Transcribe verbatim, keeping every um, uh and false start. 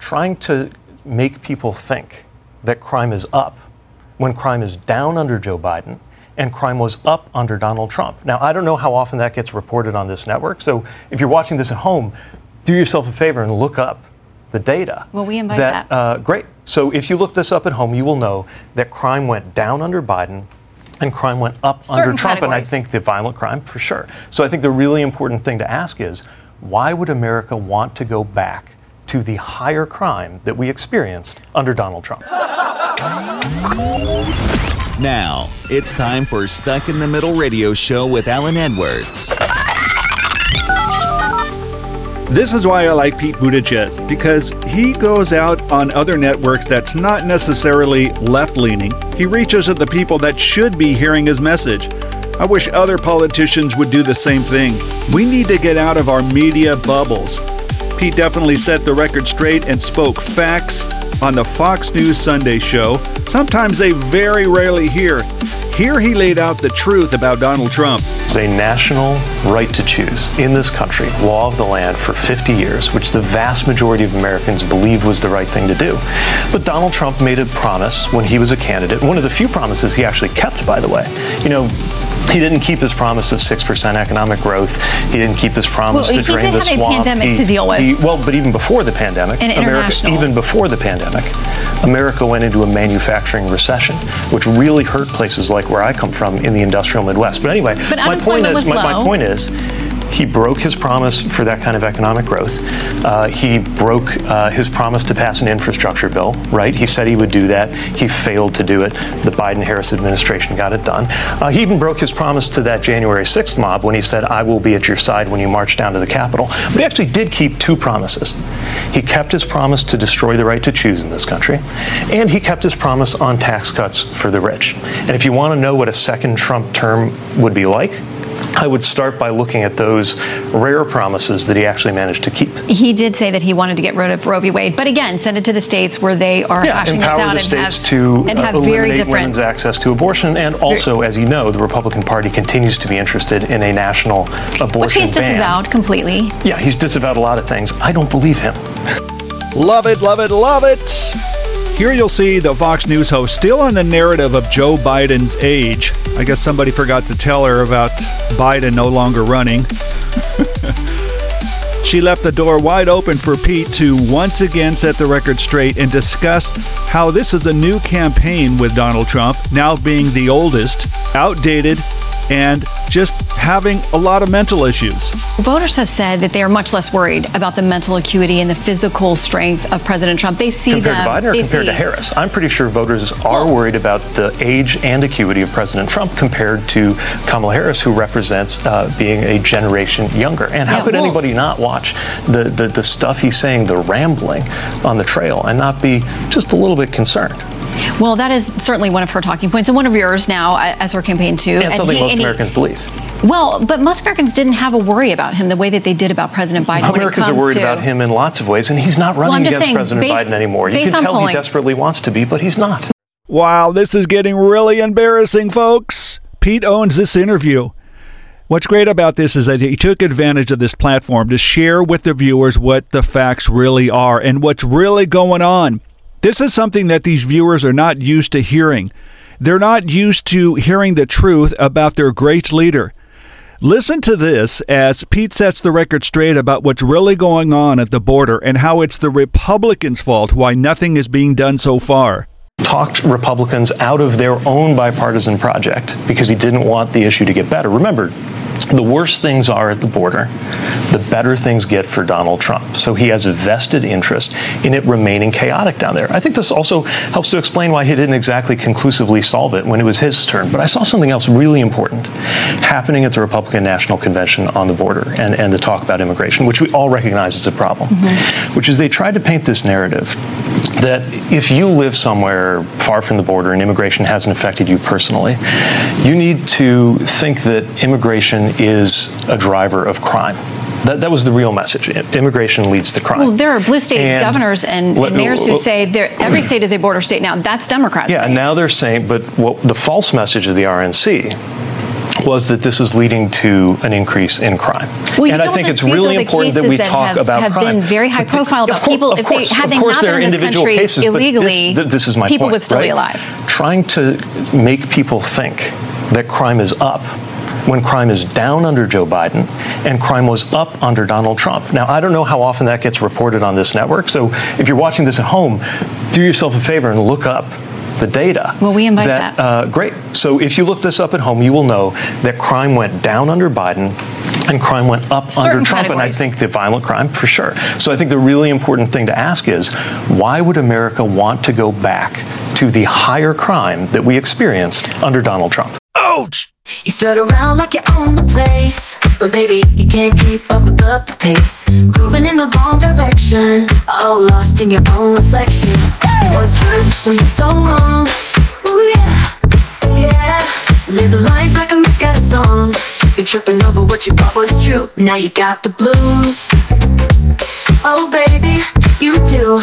trying to make people think that crime is up when crime is down under Joe Biden and crime was up under Donald Trump. Now, I don't know how often that gets reported on this network, so if you're watching this at home, do yourself a favor and look up the data. Well, we invite that. that. Uh, great. So if you look this up at home, you will know that crime went down under Biden and crime went up Certain under Trump, categories. and I think the violent crime for sure. So I think the really important thing to ask is, why would America want to go back to the higher crime that we experienced under Donald Trump? Now, it's time for Stuck in the Middle Radio Show with Alan Edwards. This is why I like Pete Buttigieg, because he goes out on other networks that's not necessarily left-leaning. He reaches at the people that should be hearing his message. I wish other politicians would do the same thing. We need to get out of our media bubbles. Pete definitely set the record straight and spoke facts on the Fox News Sunday show. Sometimes they very rarely hear. Here he laid out the truth about Donald Trump. It's a national right to choose in this country, law of the land for fifty years, which the vast majority of Americans believe was the right thing to do. But Donald Trump made a promise when he was a candidate, one of the few promises he actually kept, by the way. You know, he didn't keep his promise of six percent economic growth. He didn't keep his promise well, to drain the swamp. He did have a pandemic he, to deal with. He, well, but even before the pandemic, An America, international. even before the pandemic, America went into a manufacturing recession, which really hurt places like where I come from in the industrial Midwest. But anyway, but my point is, was my, low. my point is, he broke his promise for that kind of economic growth. Uh, he broke uh, his promise to pass an infrastructure bill, right? He said he would do that. He failed to do it. The Biden-Harris administration got it done. Uh, he even broke his promise to that January sixth mob when he said, I will be at your side when you march down to the Capitol. But he actually did keep two promises. He kept his promise to destroy the right to choose in this country, and he kept his promise on tax cuts for the rich. And if you want to know what a second Trump term would be like, I would start by looking at those rare promises that he actually managed to keep. He did say that he wanted to get rid of Roe v. Wade, but again, send it to the states where they are yeah, hashing this empower out the and states have, to and have uh, very eliminate different women's access to abortion. And also, as you know, the Republican Party continues to be interested in a national abortion ban. Which he's disavowed completely. Yeah, he's disavowed a lot of things. I don't believe him. Love it, love it, love it. Here you'll see the Fox News host still on the narrative of Joe Biden's age. I guess somebody forgot to tell her about Biden no longer running. She left the door wide open for Pete to once again set the record straight and discuss how this is a new campaign with Donald Trump, now being the oldest, outdated, and just having a lot of mental issues. Voters have said that they are much less worried about the mental acuity and the physical strength of President Trump. They see compared them, to Biden or they compared see, to Harris? I'm pretty sure voters are well, worried about the age and acuity of President Trump compared to Kamala Harris, who represents uh, being a generation younger. And how yeah, could well, anybody not watch the, the, the stuff he's saying, the rambling on the trail, and not be just a little bit concerned? Well, that is certainly one of her talking points, and one of yours now as her campaign too. And something he, most and he, Americans believe. Well, but most Americans didn't have a worry about him the way that they did about President Biden. Americans when it comes are worried to, about him in lots of ways, and he's not running well, I'm just against saying, President based, Biden anymore. You can tell polling, he desperately wants to be, but he's not. Wow, this is getting really embarrassing, folks. Pete owns this interview. What's great about this is that he took advantage of this platform to share with the viewers what the facts really are and what's really going on. This is something that these viewers are not used to hearing. They're not used to hearing the truth about their great leader. Listen to this as Pete sets the record straight about what's really going on at the border and how it's the Republicans' fault why nothing is being done so far. Talked Republicans out of their own bipartisan project because he didn't want the issue to get better. Remember, the worse things are at the border, the better things get for Donald Trump. So he has a vested interest in it remaining chaotic down there. I think this also helps to explain why he didn't exactly conclusively solve it when it was his turn. But I saw something else really important happening at the Republican National Convention on the border and, and the talk about immigration, which we all recognize is a problem, mm-hmm. which is they tried to paint this narrative that if you live somewhere far from the border and immigration hasn't affected you personally, you need to think that immigration is a driver of crime. That, that was the real message. Immigration leads to crime. Well, there are blue state and governors and, and mayors who say every state is a border state now. That's Democrats. Yeah, and now they're saying, but what the false message of the R N C was that this is leading to an increase in crime. Well, you and don't I think it's dispute, really though, the important that cases we that talk have, about have crime. been very high profile about Of course- people. of If course, they had of they course not there been are in this individual country cases, but this- illegally, th- this is my people point, would still be right? alive. Trying to make people think that crime is up when crime is down under Joe Biden and crime was up under Donald Trump. Now, I don't know how often that gets reported on this network, so if you're watching this at home, do yourself a favor and look up the data. Well, we invite that. Uh, great. So if you look this up at home, you will know that crime went down under Biden and crime went up Certain under Trump, categories. and I think the violent crime, for sure. So I think the really important thing to ask is, why would America want to go back to the higher crime that we experienced under Donald Trump? Ouch! You strut around like you own the place, but baby, you can't keep up with the pace. Moving in the wrong direction, all lost in your own reflection. Was hurt when you're so wrong. Ooh yeah, yeah. Live a life like a misguided song. You're tripping over what you thought was true. Now you got the blues. Oh baby, you do.